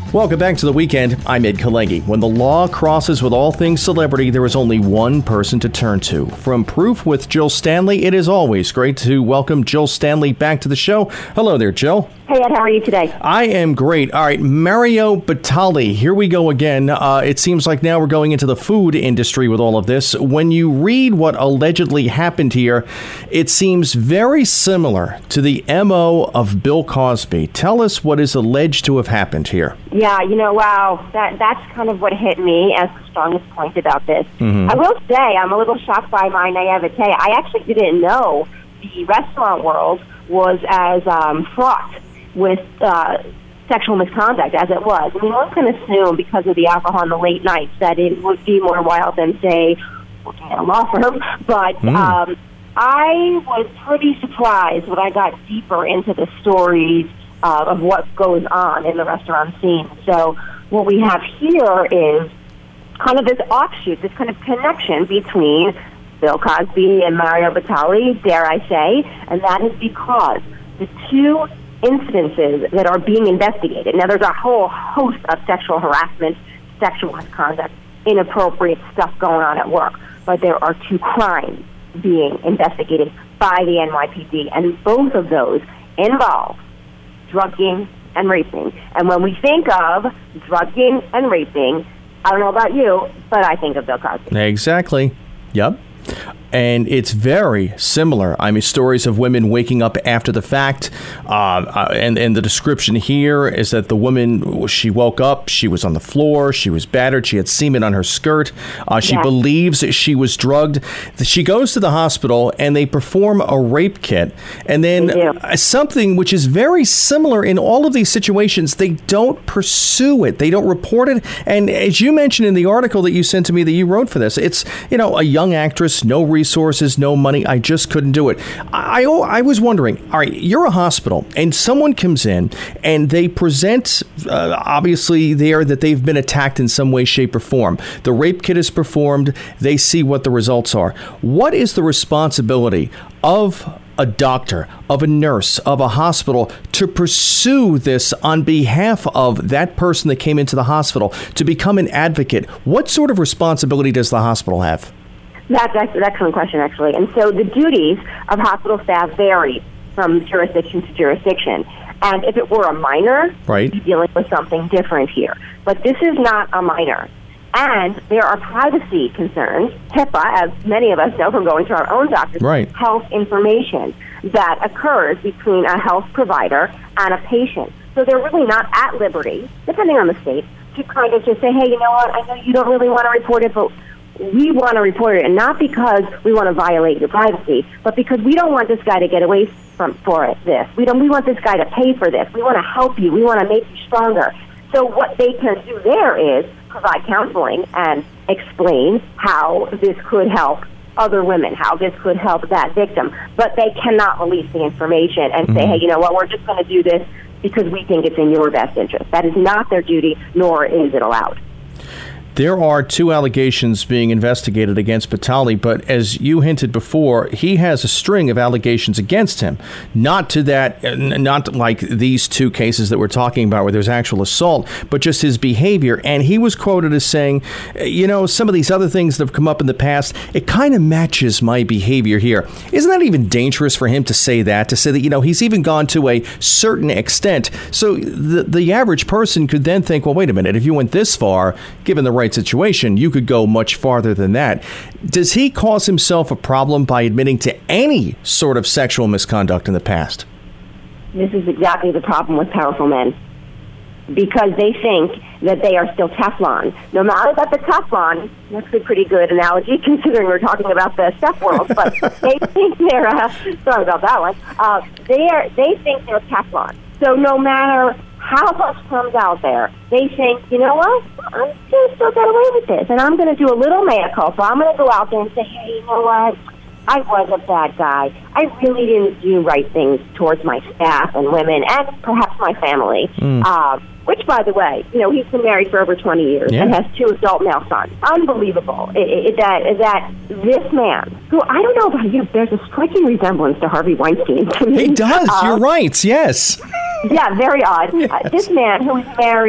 Welcome back to The Weekend. I'm Ed Kalegi. When the law crosses with all things celebrity, there is only one person to turn to. From Proof with Jill Stanley, it is always great to welcome Jill Stanley back to the show. Hello there, Jill. Hey, Ed, how are you today? I am great. All right, Mario Batali, here we go again. It seems like now we're going into the food industry with all of this. When you read what allegedly happened here, it seems very similar to the MO of Bill Cosby. Tell us what is alleged to have happened here. Yeah, wow, that's kind of what hit me as the strongest point about this. I will say I'm a little shocked by my naivete. I actually didn't know the restaurant world was as fraught with sexual misconduct as it was. I mean, one can assume because of the alcohol in the late nights that it would be more wild than, say, working at a law firm. But I was pretty surprised when I got deeper into the stories of what goes on in the restaurant scene. So what we have here is kind of this offshoot, this kind of connection between Bill Cosby and Mario Batali, dare I say, and that is because the two incidences that are being investigated. Now, there's a whole host of sexual harassment, sexual misconduct, inappropriate stuff going on at work, but there are two crimes being investigated by the NYPD, and both of those involve drugging and raping. And when we think of drugging and raping, I don't know about you, but I think of Bill Cosby. Exactly. Yep. And it's very similar. I mean, stories of women waking up after the fact. And the description here is that the woman, she woke up, she was on the floor, she was battered, she had semen on her skirt. She believes she was drugged. She goes to the hospital and they perform a rape kit. And then something which is very similar in all of these situations, they don't pursue it. They don't report it. And as you mentioned in the article that you sent to me that you wrote for this, it's, a young actress, no resources, no money. I just couldn't do it. I was wondering, all right, you're a hospital and someone comes in and they present, obviously there that they've been attacked in some way, shape or form. The rape kit is performed. They see what the results are. What is the responsibility of a doctor, of a nurse, of a hospital to pursue this on behalf of that person that came into the hospital, to become an advocate? What sort of responsibility does the hospital have? That's an excellent question, actually. And so the duties of hospital staff vary from jurisdiction to jurisdiction. And if it were a minor, right, you'd be dealing with something different here. But this is not a minor. And there are privacy concerns, HIPAA, as many of us know from going to our own doctor's health information that occurs between a health provider and a patient. So they're really not at liberty, depending on the state, to kind of just say, hey, you know what, I know you don't really want to report it, but we want to report it, and not because we want to violate your privacy, but because we don't want this guy to get away for this. We want this guy to pay for this. We want to help you. We want to make you stronger. So what they can do there is provide counseling and explain how this could help other women, how this could help that victim. But they cannot release the information and say, hey, you know what, we're just going to do this because we think it's in your best interest. That is not their duty, nor is it allowed. There are two allegations being investigated against Batali, but as you hinted before, he has a string of allegations against him. Not like these two cases that we're talking about where there's actual assault, but just his behavior. And he was quoted as saying, some of these other things that have come up in the past, it kind of matches my behavior here. Isn't that even dangerous for him to say that he's even gone to a certain extent? So the average person could then think, well, wait a minute, if you went this far, given the right situation, you could go much farther than that. Does he cause himself a problem by admitting to any sort of sexual misconduct in the past? This is exactly the problem with powerful men, because they think that they are still Teflon. No matter that the Teflon, that's a pretty good analogy considering we're talking about the step world, but they think they're, sorry about that one, they think they're Teflon. So no matter how much comes out there, they think, you know what, I'm going to still get away with this, and I'm going to do a little mea culpa. I'm going to go out there and say, hey, you know what, I was a bad guy. I really didn't do right things towards my staff and women and perhaps my family. Which, by the way, he's been married for over 20 years and has 2 adult male sons. Unbelievable. That this man, who, I don't know about you, there's a striking resemblance to Harvey Weinstein to me. He does. You're right. Yes. Yeah, very odd. This man who is married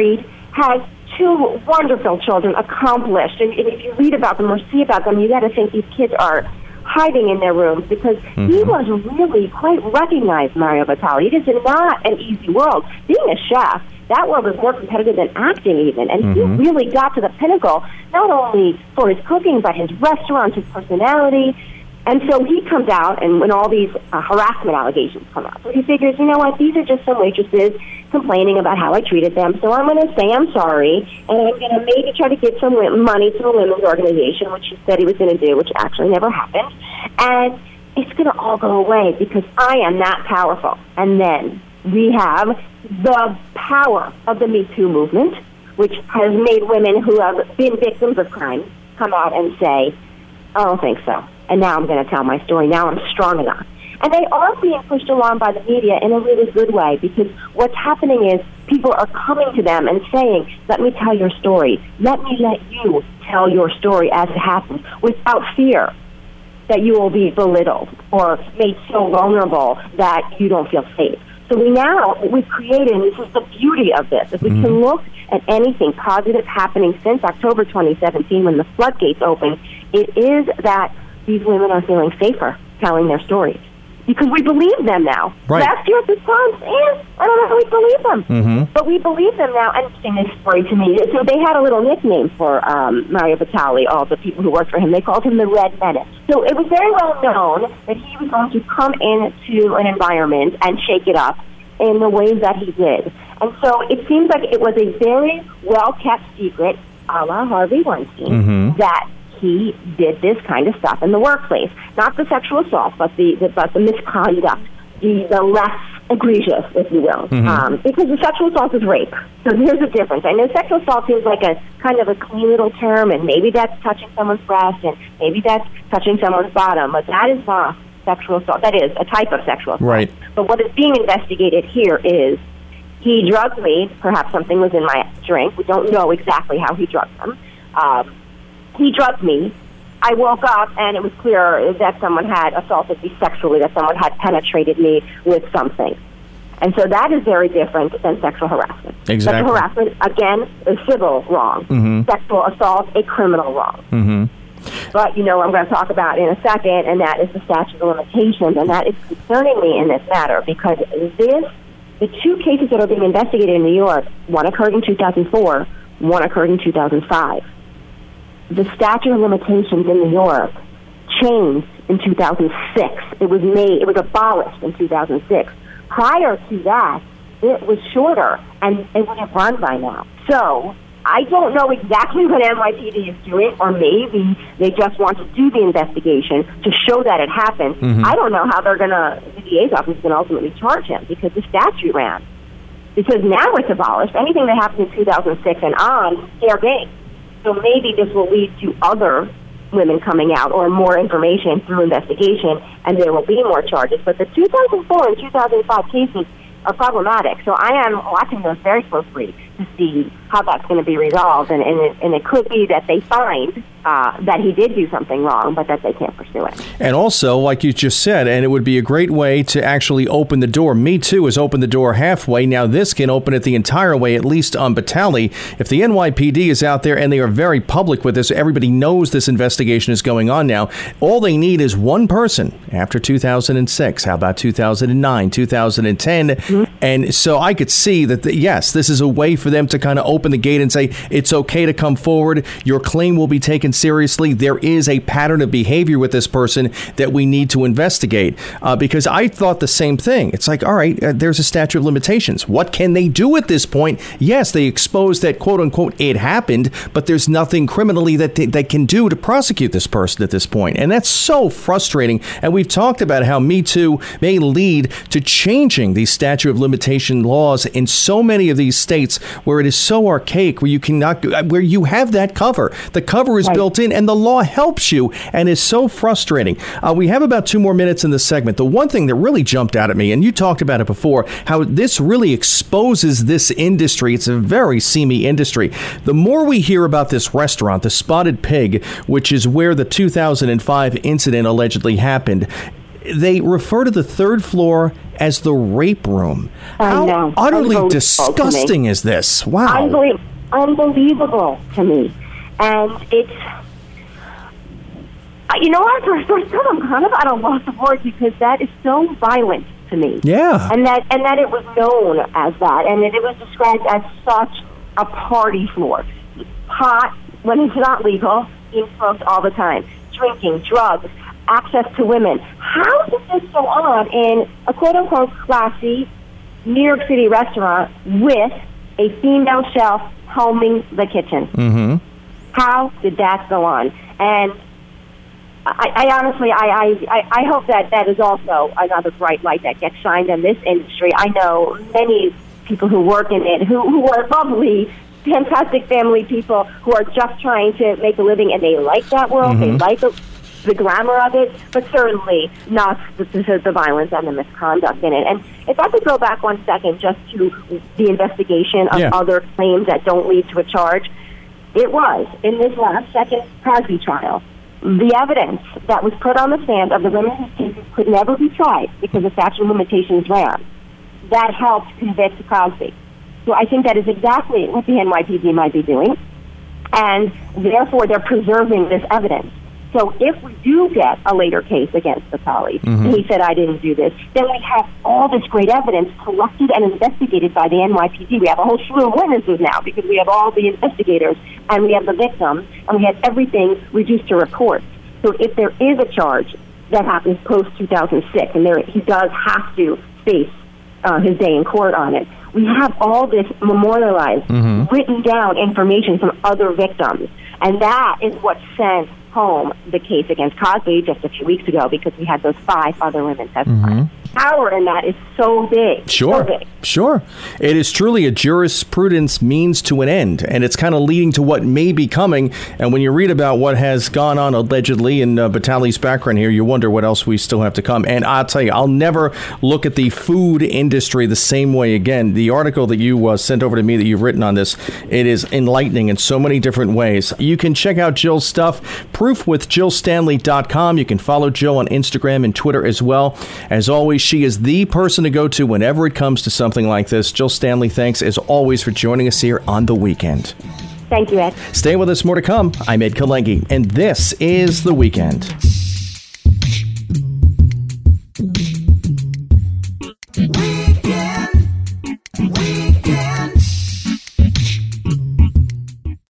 has 2 wonderful children, accomplished. And if you read about them or see about them, you got to think these kids are hiding in their rooms because he was really quite recognized, Mario Batali. It is not an easy world. Being a chef, that world is more competitive than acting even. And he really got to the pinnacle, not only for his cooking, but his restaurants, his personality. And so he comes out, and when all these harassment allegations come out, so he figures, you know what, these are just some waitresses complaining about how I treated them, so I'm going to say I'm sorry, and I'm going to maybe try to get some money to a women's organization, which he said he was going to do, which actually never happened, and it's going to all go away because I am that powerful. And then we have the power of the Me Too movement, which has made women who have been victims of crime come out and say, I don't think so. And now I'm going to tell my story. Now I'm strong enough. And they are being pushed along by the media in a really good way because what's happening is people are coming to them and saying, let me tell your story. Let me let you tell your story as it happens without fear that you will be belittled or made so vulnerable that you don't feel safe. So we've created, and this is the beauty of this, if we can look at anything positive happening since October 2017 when the floodgates opened, it is that these women are feeling safer telling their stories. Because we believe them now. Right. Last year at this time, I don't know how we believe them. But we believe them now. And interesting this story to me. So they had a little nickname for Mario Batali, all the people who worked for him. They called him the Red Menace. So it was very well known that he was going to come into an environment and shake it up in the ways that he did. And so it seems like it was a very well-kept secret, a la Harvey Weinstein, that he did this kind of stuff in the workplace. Not the sexual assault, but the misconduct, the less egregious, if you will. Because the sexual assault is rape. So here's the difference. I know sexual assault seems like a kind of a clean little term, and maybe that's touching someone's breast, and maybe that's touching someone's bottom, but that is not sexual assault. That is a type of sexual assault. Right. But what is being investigated here is he drugged me. Perhaps something was in my drink. We don't know exactly how he drugged them. He drugged me. I woke up, and it was clear that someone had assaulted me sexually, that someone had penetrated me with something. And so that is very different than sexual harassment. Exactly. Sexual harassment, again, is civil wrong. Sexual assault, a criminal wrong. But, I'm going to talk about in a second, and that is the statute of limitations, and that is concerning me in this matter because the 2 cases that are being investigated in New York, one occurred in 2004, one occurred in 2005. The statute of limitations in New York changed in 2006. It was abolished in 2006. Prior to that, it was shorter, and it would have run by now. So I don't know exactly what NYPD is doing, or maybe they just want to do the investigation to show that it happened. I don't know how the DA's office is going to ultimately charge him because the statute ran. Because now it's abolished. Anything that happened in 2006 and on, fair game. So maybe this will lead to other women coming out or more information through investigation, and there will be more charges. But the 2004 and 2005 cases are problematic. So I am watching those very closely to see how that's going to be resolved. And it could be that they find that he did do something wrong, but that they can't pursue it. And also, like you just said, and it would be a great way to actually open the door. Me Too has opened the door halfway. Now this can open it the entire way, at least on Batali. If the NYPD is out there and they are very public with this, everybody knows this investigation is going on now. All they need is one person after 2006. How about 2009, 2010? And so I could see that, yes, this is a way for them to kind of open the gate and say, it's okay to come forward. Your claim will be taken seriously. There is a pattern of behavior with this person that we need to investigate. Because I thought the same thing. It's like, all right, there's a statute of limitations. What can they do at this point? Yes, they expose that, quote unquote, it happened, but there's nothing criminally that they can do to prosecute this person at this point. And that's so frustrating. And we've talked about how Me Too may lead to changing these statute of limitation laws in so many of these states where it is so archaic, where you cannot, where you have that cover. The cover is built in and the law helps you, and is so frustrating. We have about 2 more minutes in this segment. The one thing that really jumped out at me, and you talked about it before, how this really exposes this industry. It's a very seamy industry. The more we hear about this restaurant, the Spotted Pig, which is where the 2005 incident allegedly happened, they refer to the 3rd floor as the rape room. How utterly disgusting is this? Wow. Unbelievable. unbelievable to me. And it's, you know what, first I'm kind of at a loss of words because that is so violent to me. Yeah. And that it was known as that, and that it was described as such a party floor. Pot, when it's not legal, being smoked all the time. Drinking, drugs, access to women. How does this go on in a quote-unquote classy New York City restaurant with a female chef helming the kitchen? Mm-hmm. How did that go on? And I honestly, I hope that is also another bright light that gets shined in this industry. I know many people who work in it who are lovely, fantastic family people who are just trying to make a living, and they like that world. Mm-hmm. They like the glamour of it, but certainly not the violence and the misconduct in it. And if I could go back 1 second just to the investigation of other claims that don't lead to a charge, it was, in this last second Cosby trial, the evidence that was put on the stand of the women whose cases could never be tried because the statute of limitations ran, that helped convict Cosby. So I think that is exactly what the NYPD might be doing, and therefore they're preserving this evidence. So if we do get a later case against the colleague, and he said, I didn't do this, then we have all this great evidence collected and investigated by the NYPD. We have a whole slew of witnesses now because we have all the investigators, and we have the victim, and we have everything reduced to reports. So if there is a charge that happens post-2006, and he does have to face his day in court on it, we have all this memorialized, written down information from other victims. And that is what sent home the case against Cosby just a few weeks ago, because we had those 5 other women testify. Power in that is so big. Sure. So big. Sure. It is truly a jurisprudence means to an end, and it's kind of leading to what may be coming. And when you read about what has gone on allegedly in Batali's background here, you wonder what else we still have to come. And I'll tell you, I'll never look at the food industry the same way again. The article that you sent over to me that you've written on this, it is enlightening in so many different ways. You can check out Jill's stuff, proofwithjillstanley.com. You can follow Jill on Instagram and Twitter as well. As always, she is the person to go to whenever it comes to something like this. Jill Stanley, thanks as always for joining us here on The Weekend. Thank you, Ed. Stay with us, more to come. I'm Ed Kalengi, and this is The Weekend.